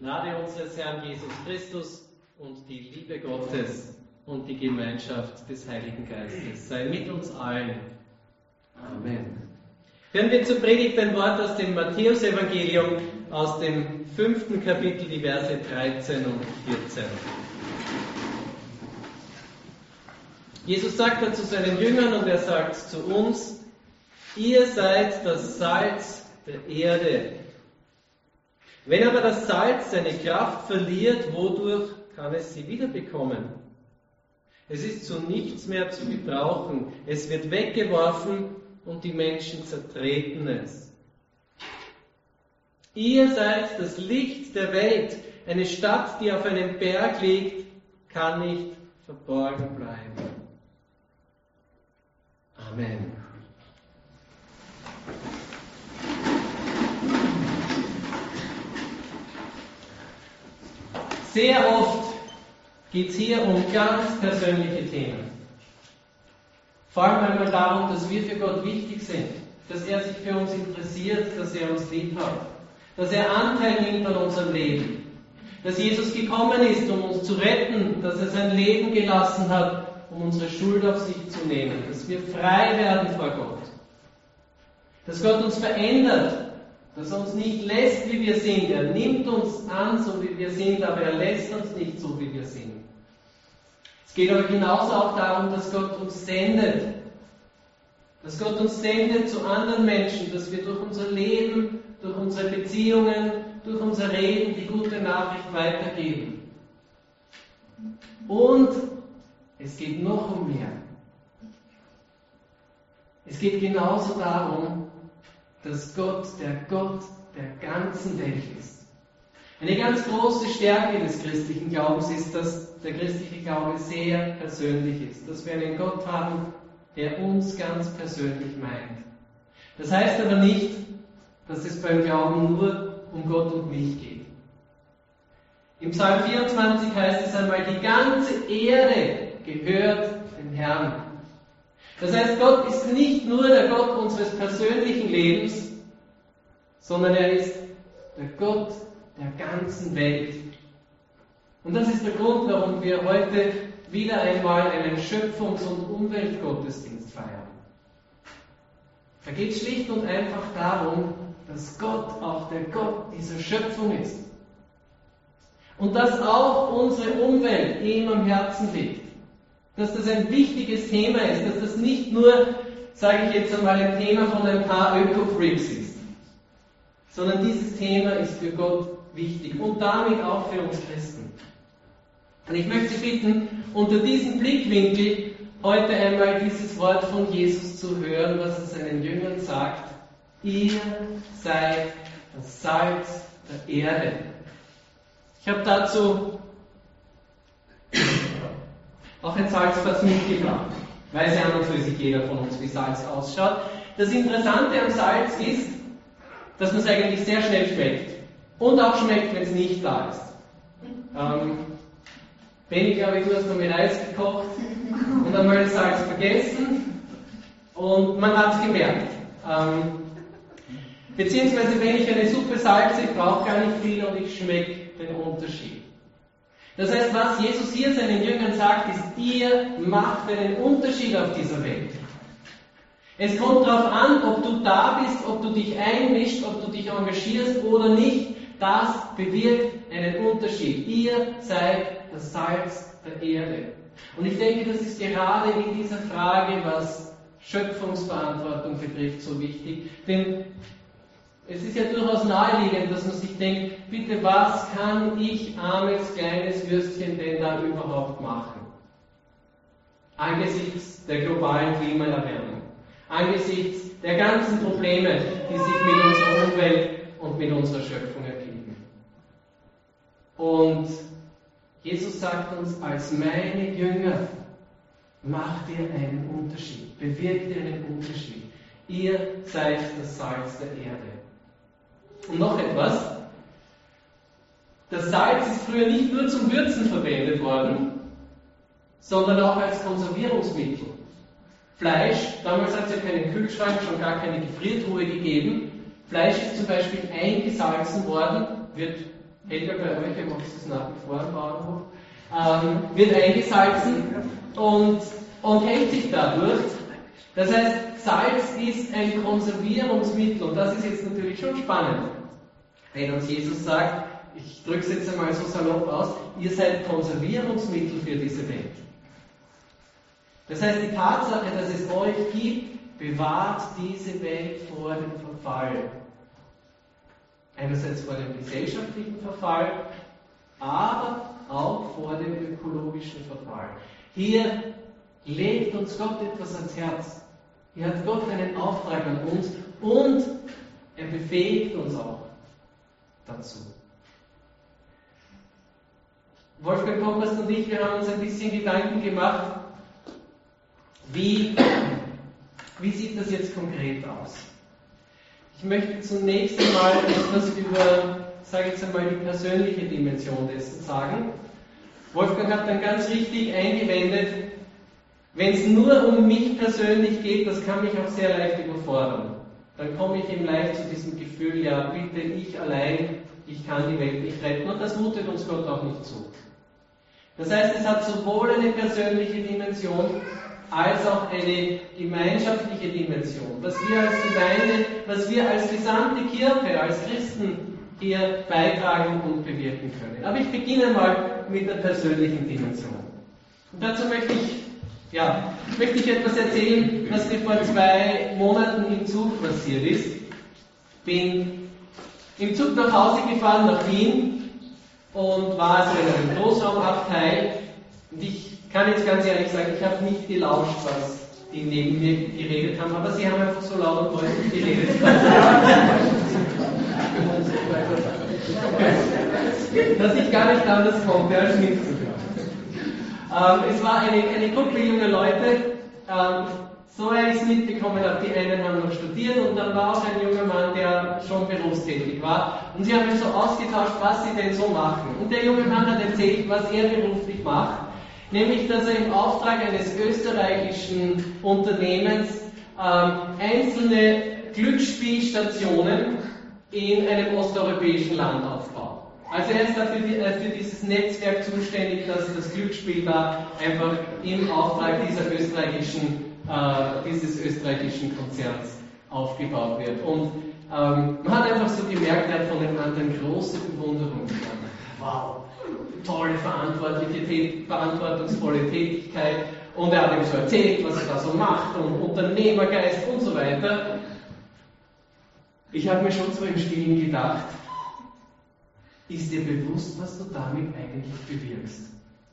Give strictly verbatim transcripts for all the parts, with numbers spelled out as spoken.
Gnade unseres Herrn Jesus Christus und die Liebe Gottes und die Gemeinschaft des Heiligen Geistes sei mit uns allen. Amen. Hören wir zur Predigt ein Wort aus dem Matthäusevangelium, aus dem fünften Kapitel, die Verse dreizehn und vierzehn. Jesus sagt da zu seinen Jüngern und er sagt zu uns: Ihr seid das Salz der Erde. Wenn aber das Salz seine Kraft verliert, wodurch kann es sie wiederbekommen? Es ist zu nichts mehr zu gebrauchen. Es wird weggeworfen und die Menschen zertreten es. Ihr seid das Licht der Welt. Eine Stadt, die auf einem Berg liegt, kann nicht verborgen bleiben. Amen. Sehr oft geht es hier um ganz persönliche Themen. Vor allem einmal darum, dass wir für Gott wichtig sind, dass er sich für uns interessiert, dass er uns lieb hat, dass er Anteil nimmt an unserem Leben, dass Jesus gekommen ist, um uns zu retten, dass er sein Leben gelassen hat, um unsere Schuld auf sich zu nehmen, dass wir frei werden vor Gott, dass Gott uns verändert, dass er uns nicht lässt, wie wir sind. Er nimmt uns an, so wie wir sind, aber er lässt uns nicht so, wie wir sind. Es geht aber genauso auch darum, dass Gott uns sendet. Dass Gott uns sendet zu anderen Menschen, dass wir durch unser Leben, durch unsere Beziehungen, durch unser Reden die gute Nachricht weitergeben. Und es geht noch um mehr. Es geht genauso darum, dass Gott der Gott der ganzen Welt ist. Eine ganz große Stärke des christlichen Glaubens ist, dass der christliche Glaube sehr persönlich ist. Dass wir einen Gott haben, der uns ganz persönlich meint. Das heißt aber nicht, dass es beim Glauben nur um Gott und mich geht. Im Psalm vierundzwanzig heißt es einmal, die ganze Erde gehört dem Herrn. Das heißt, Gott ist nicht nur der Gott unseres persönlichen Lebens, sondern er ist der Gott der ganzen Welt. Und das ist der Grund, warum wir heute wieder einmal einen Schöpfungs- und Umweltgottesdienst feiern. Da geht es schlicht und einfach darum, dass Gott auch der Gott dieser Schöpfung ist. Und dass auch unsere Umwelt ihm am Herzen liegt. Dass das ein wichtiges Thema ist, dass das nicht nur, sage ich jetzt einmal, ein Thema von ein paar Öko-Freaks ist, sondern dieses Thema ist für Gott wichtig und damit auch für uns Christen. Und ich möchte Sie bitten, unter diesem Blickwinkel heute einmal dieses Wort von Jesus zu hören, was er seinen Jüngern sagt: Ihr seid das Salz der Erde. Ich habe dazu auch ein Salzfass mitgebracht. Weiß ja an und für sich jeder von uns, wie Salz ausschaut. Das Interessante am Salz ist, dass man es eigentlich sehr schnell schmeckt. Und auch schmeckt, wenn es nicht da ist. Ähm, Benni, glaube ich, du hast noch mit Reis gekocht und einmal das Salz vergessen und man hat es gemerkt. Ähm, beziehungsweise, wenn ich eine Suppe salze, ich brauche gar nicht viel und ich schmecke den Unterschied. Das heißt, was Jesus hier seinen Jüngern sagt, ist, ihr macht einen Unterschied auf dieser Welt. Es kommt darauf an, ob du da bist, ob du dich einmischst, ob du dich engagierst oder nicht. Das bewirkt einen Unterschied. Ihr seid das Salz der Erde. Und ich denke, das ist gerade in dieser Frage, was Schöpfungsverantwortung betrifft, so wichtig. Denn es ist ja durchaus naheliegend, dass man sich denkt, bitte, was kann ich, armes, kleines Würstchen, denn da überhaupt machen? Angesichts der globalen Klimaerwärmung, angesichts der ganzen Probleme, die sich mit unserer Umwelt und mit unserer Schöpfung ergeben. Und Jesus sagt uns, als meine Jünger, macht ihr einen Unterschied, bewirkt ihr einen Unterschied. Ihr seid das Salz der Erde. Und noch etwas, das Salz ist früher nicht nur zum Würzen verwendet worden, sondern auch als Konservierungsmittel. Fleisch, damals hat es ja keinen Kühlschrank, schon gar keine Gefriertruhe gegeben. Fleisch ist zum Beispiel eingesalzen worden, wird Helga bei euch, ihr macht es nach wie vor im Bauernhof, ähm, wird eingesalzen und, und hält sich dadurch. Das heißt, Salz ist ein Konservierungsmittel und das ist jetzt natürlich schon spannend. Wenn uns Jesus sagt, ich drücke es jetzt einmal so salopp aus, ihr seid Konservierungsmittel für diese Welt. Das heißt, die Tatsache, dass es euch gibt, bewahrt diese Welt vor dem Verfall. Einerseits vor dem gesellschaftlichen Verfall, aber auch vor dem ökologischen Verfall. Hier legt uns Gott etwas ans Herz. Hier hat Gott einen Auftrag an uns und er befähigt uns auch dazu. Wolfgang Kompast und ich, wir haben uns ein bisschen Gedanken gemacht, wie, wie sieht das jetzt konkret aus? Ich möchte zunächst einmal etwas über, sage ich jetzt einmal, die persönliche Dimension dessen sagen. Wolfgang hat dann ganz richtig eingewendet, wenn es nur um mich persönlich geht, das kann mich auch sehr leicht überfordern. Dann komme ich eben leicht zu diesem Gefühl, ja bitte, ich allein, ich kann die Welt nicht retten und das mutet uns Gott auch nicht zu. Das heißt, es hat sowohl eine persönliche Dimension, als auch eine gemeinschaftliche Dimension, was wir als Gemeinde, was wir als gesamte Kirche, als Christen hier beitragen und bewirken können. Aber ich beginne mal mit der persönlichen Dimension. Und dazu möchte ich, ja, möchte ich etwas erzählen, was mir vor zwei Monaten im Zug passiert ist. Bin im Zug nach Hause gefahren, nach Wien, und war so in einem Großraumabteil, und ich kann jetzt ganz ehrlich sagen, ich habe nicht gelauscht, was die neben mir geredet haben, aber sie haben einfach so laut und deutlich geredet. Dass ich gar nicht anders konnte, als mitzuhören. Ähm, es war eine, eine Gruppe junger Leute, ähm, so wie ich es mitbekommen habe, die einen haben noch studiert und dann war auch ein junger Mann, der schon berufstätig war. Und sie haben mich so ausgetauscht, was sie denn so machen. Und der junge Mann hat erzählt, was er beruflich macht. Nämlich, dass er im Auftrag eines österreichischen Unternehmens ähm, einzelne Glücksspielstationen in einem osteuropäischen Land aufbaut. Also er ist dafür äh, für dieses Netzwerk zuständig, dass das Glücksspiel da einfach im Auftrag dieser österreichischen, äh, dieses österreichischen Konzerns aufgebaut wird. Und ähm, man hat einfach so gemerkt, er hat von den anderen große Bewunderung gehabt. Wow! Tolle, verantwortliche, verantwortungsvolle Tätigkeit, und er hat ihm so erzählt, was er da so macht und Unternehmergeist und so weiter. Ich habe mir schon so im Stillen gedacht, ist dir bewusst, was du damit eigentlich bewirkst?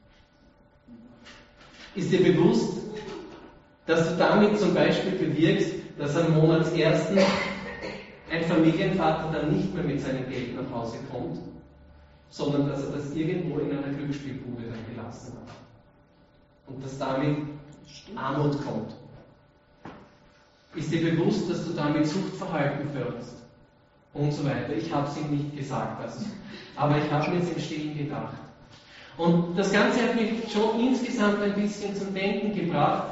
Ist dir bewusst, dass du damit zum Beispiel bewirkst, dass am Monatsersten ein Familienvater dann nicht mehr mit seinem Geld nach Hause kommt, sondern dass er das irgendwo in einer Glücksspielbude dann gelassen hat. Und dass damit Armut kommt. Ist dir bewusst, dass du damit Suchtverhalten förderst? Und so weiter. Ich habe es ihm nicht gesagt, also, aber ich habe mir es im Stillen gedacht. Und das Ganze hat mich schon insgesamt ein bisschen zum Denken gebracht.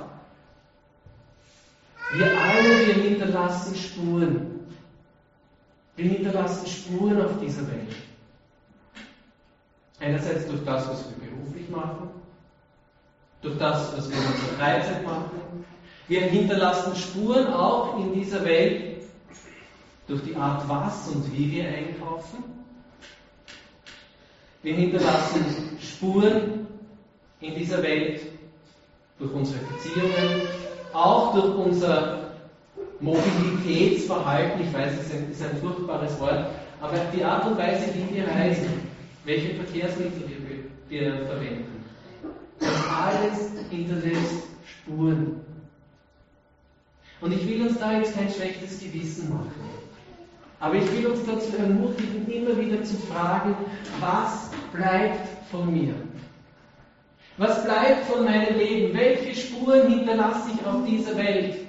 Wir alle, wir hinterlassen Spuren. Wir hinterlassen Spuren auf dieser Welt. Einerseits durch das, was wir beruflich machen, durch das, was wir in unserer Freizeit machen. Wir hinterlassen Spuren auch in dieser Welt durch die Art, was und wie wir einkaufen. Wir hinterlassen Spuren in dieser Welt durch unsere Beziehungen, auch durch unser Mobilitätsverhalten. Ich weiß, es ist ein furchtbares Wort, aber die Art und Weise, wie wir reisen, welche Verkehrsmittel wir, wir verwenden. Das alles hinterlässt Spuren. Und ich will uns da jetzt kein schlechtes Gewissen machen. Aber ich will uns dazu ermutigen, immer wieder zu fragen, was bleibt von mir? Was bleibt von meinem Leben? Welche Spuren hinterlasse ich auf dieser Welt?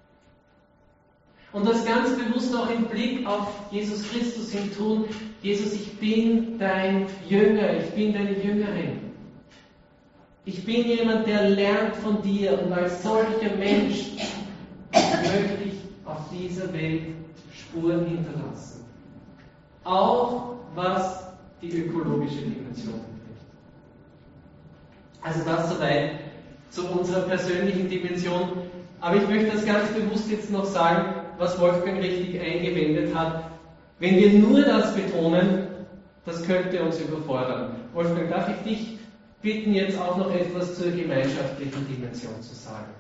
Und das ganz bewusst auch im Blick auf Jesus Christus hin tun. Jesus, ich bin dein Jünger, ich bin deine Jüngerin. Ich bin jemand, der lernt von dir, und als solcher Mensch möchte ich auf dieser Welt Spuren hinterlassen. Auch was die ökologische Dimension betrifft. Also das soweit zu unserer persönlichen Dimension. Aber ich möchte das ganz bewusst jetzt noch sagen, was Wolfgang richtig eingewendet hat. Wenn wir nur das betonen, das könnte uns überfordern. Wolfgang, darf ich dich bitten, jetzt auch noch etwas zur gemeinschaftlichen Dimension zu sagen?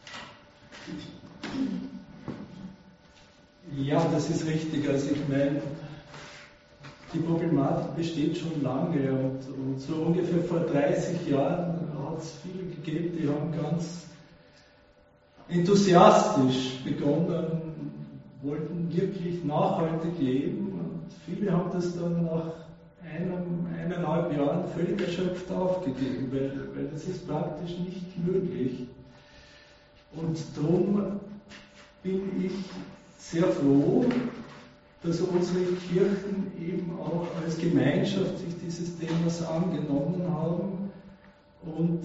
Ja, das ist richtig. Also ich meine, die Problematik besteht schon lange und, und so ungefähr vor dreißig Jahren hat es viele gegeben, die haben ganz enthusiastisch begonnen, wollten wirklich nachhaltig leben und viele haben das dann nach einem, eineinhalb Jahren völlig erschöpft aufgegeben, weil, weil das ist praktisch nicht möglich. Und darum bin ich sehr froh, dass unsere Kirchen eben auch als Gemeinschaft sich dieses Themas angenommen haben und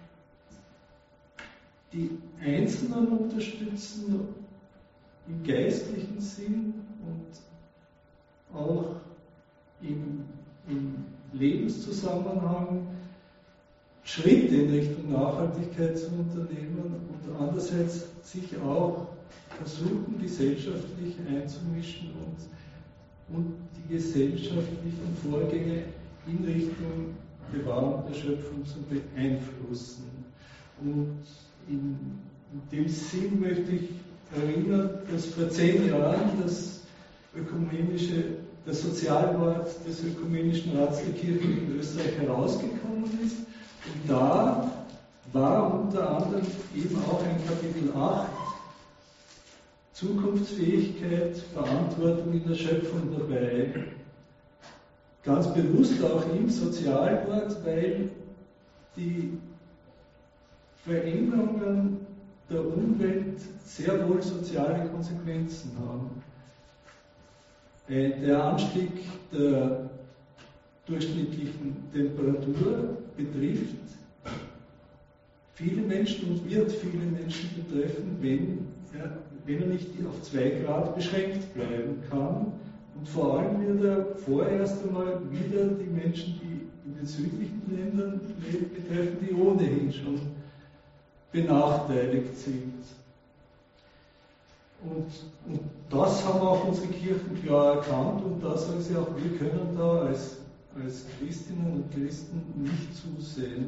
die Einzelnen unterstützen im geistlichen Sinn und auch im, im Lebenszusammenhang Schritte in Richtung Nachhaltigkeit zu unternehmen und andererseits sich auch versuchen, gesellschaftlich einzumischen und, und die gesellschaftlichen Vorgänge in Richtung Bewahrung der Schöpfung zu beeinflussen. Und in, in dem Sinn möchte ich erinnern, dass vor zehn Jahren das ökumenische, das Sozialwort des Ökumenischen Rats der Kirchen in Österreich herausgekommen ist. Und da war unter anderem eben auch ein Kapitel acht Zukunftsfähigkeit, Verantwortung in der Schöpfung dabei. Ganz bewusst auch im Sozialwort, weil die Veränderungen der Umwelt sehr wohl soziale Konsequenzen haben. Der Anstieg der durchschnittlichen Temperatur betrifft viele Menschen und wird viele Menschen betreffen, wenn er, wenn er nicht auf zwei Grad beschränkt bleiben kann. Und vor allem wird er vorerst einmal wieder die Menschen, die in den südlichen Ländern leben, betreffen, die ohnehin schon benachteiligt sind. Und, und das haben auch unsere Kirchen klar erkannt und da sagen sie auch, wir können da als, als Christinnen und Christen nicht zusehen.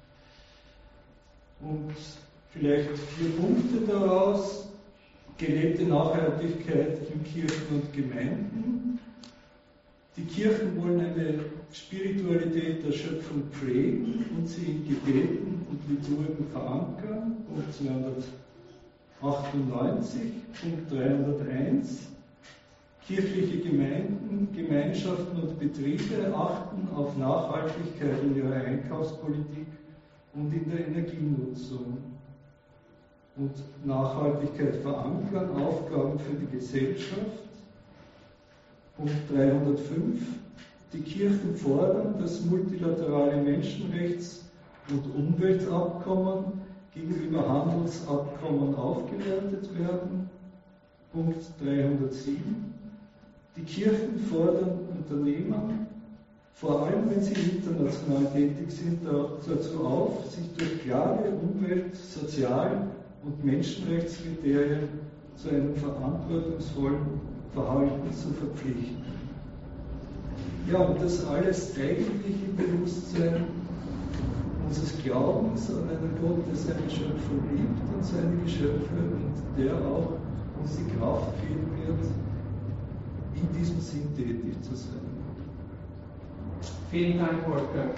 Und vielleicht vier Punkte daraus: gelebte Nachhaltigkeit in Kirchen und Gemeinden. Die Kirchen wollen eine Spiritualität der Schöpfung pflegen und sie in Gebeten und Liturgien verankern. Punkt zweihundertachtundneunzig, Punkt dreihunderteins. Kirchliche Gemeinden, Gemeinschaften und Betriebe achten auf Nachhaltigkeit in ihrer Einkaufspolitik und in der Energienutzung. Und Nachhaltigkeit verankern, Aufgaben für die Gesellschaft. Punkt dreihundertfünf. Die Kirchen fordern, dass multilaterale Menschenrechts- und Umweltabkommen gegenüber Handelsabkommen aufgewertet werden. Punkt dreihundertsieben. Die Kirchen fordern Unternehmen, vor allem wenn sie international tätig sind, dazu auf, sich durch klare Umwelt-, Sozial- und Menschenrechtskriterien zu einem verantwortungsvollen Verhalten zu verpflichten. Ja, und das alles eigentlich im Bewusstsein unseres Glaubens an einen Gott, der seine Schöpfung liebt und seine Geschöpfe und der auch uns die Kraft geben wird, in diesem Sinn tätig zu sein. Vielen Dank, Wolfgang.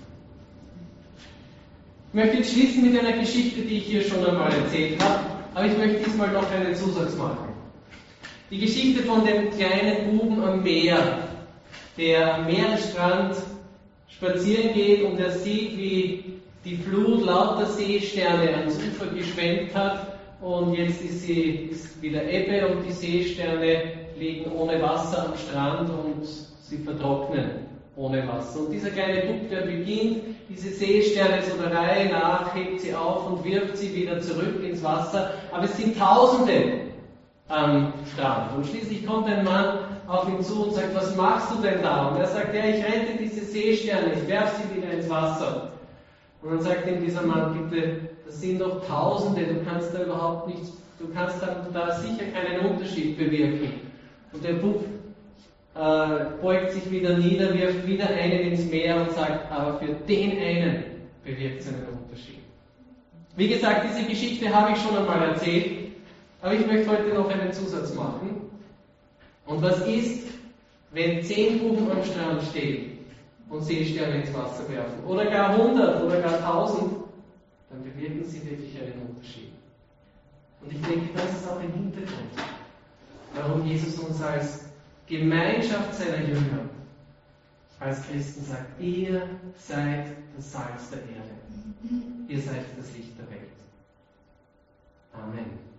Ich möchte jetzt schließen mit einer Geschichte, die ich hier schon einmal erzählt habe, aber ich möchte diesmal noch einen Zusatz machen. Die Geschichte von dem kleinen Buben am Meer, der am Meeresstrand spazieren geht und er sieht, wie die Flut lauter Seesterne ans Ufer geschwemmt hat und jetzt ist, sie, ist wieder Ebbe und die Seesterne liegen ohne Wasser am Strand und sie vertrocknen ohne Wasser. Und dieser kleine Bub, der beginnt, diese Seesterne so der Reihe nach, hebt sie auf und wirft sie wieder zurück ins Wasser, aber es sind Tausende am Strand. Und schließlich kommt ein Mann auf ihn zu und sagt, was machst du denn da? Und er sagt, ja, ich rette diese Seesterne, ich werfe sie wieder ins Wasser. Und dann sagt ihm dieser Mann, bitte, das sind doch Tausende, du kannst da überhaupt nichts, du kannst da, da sicher keinen Unterschied bewirken. Und der Bub äh, beugt sich wieder nieder, wirft wieder einen ins Meer und sagt, aber für den einen bewirkt es einen Unterschied. Wie gesagt, diese Geschichte habe ich schon einmal erzählt, aber ich möchte heute noch einen Zusatz machen. Und was ist, wenn zehn Buben am Strand stehen und Seesterne ins Wasser werfen? Oder gar hundert oder gar tausend? Dann bewirken sie wirklich einen Unterschied. Und ich denke, das ist auch ein Hintergrund, warum Jesus uns als Gemeinschaft seiner Jünger, als Christen sagt, ihr seid das Salz der Erde. Ihr seid das Licht der Welt. Amen.